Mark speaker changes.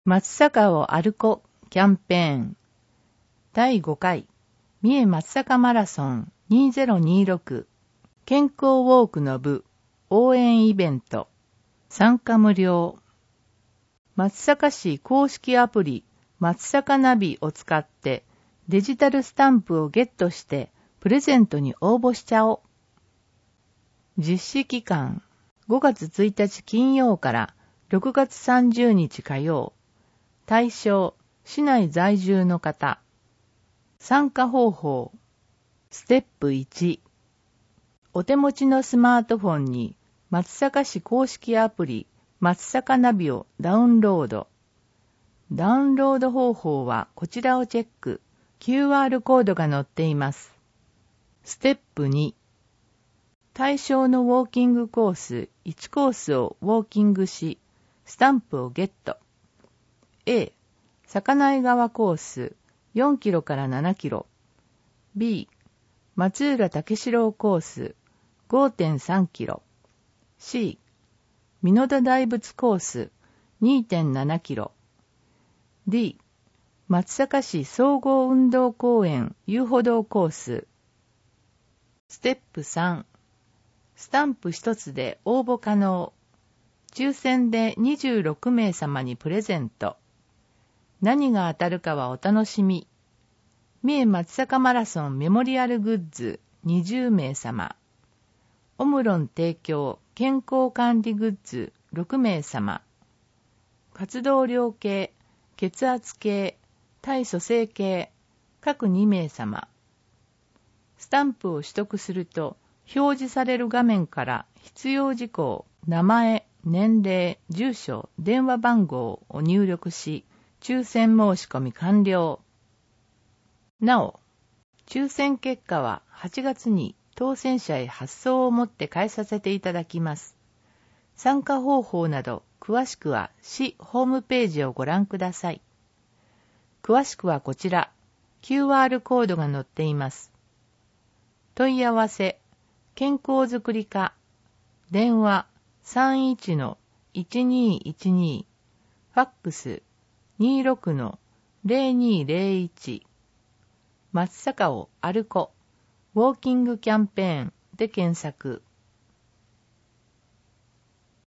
Speaker 1: 松阪を歩こキャンペーン第5回三重松阪マラソン2026健康ウォークの部応援イベント参加無料。松阪市公式アプリ松阪ナビを使ってデジタルスタンプをゲットしてプレゼントに応募しちゃお。実施期間5月1日金曜から6月30日火曜。対象、市内在住の方。参加方法。ステップ1。お手持ちのスマートフォンに松阪市公式アプリ松阪ナビをダウンロード。ダウンロード方法はこちらをチェック。QR コードが載っています。ステップ2。対象のウォーキングコース1コースをウォーキングし、スタンプをゲット。A、坂井川コース4キロから7キロ。B、松浦武四郎コース 5.3 キロ。C、美濃田大仏コース 2.7 キロ。D、松阪市総合運動公園遊歩道コース。ステップ3、スタンプ一つで応募可能。抽選で26名様にプレゼント。何が当たるかはお楽しみ。三重松阪マラソンメモリアルグッズ20名様。オムロン提供健康管理グッズ6名様。活動量計、血圧計、体組成計各2名様。スタンプを取得すると表示される画面から必要事項、名前、年齢、住所、電話番号を入力し、抽選申し込み完了。なお、抽選結果は8月に当選者へ発送をもって返させていただきます。参加方法など詳しくは市ホームページをご覧ください。詳しくはこちら、QR コードが載っています。問い合わせ、健康づくり課、電話 31-1212、ファックス 26-0201、松阪を歩こ、ウォーキングキャンペーンで検索。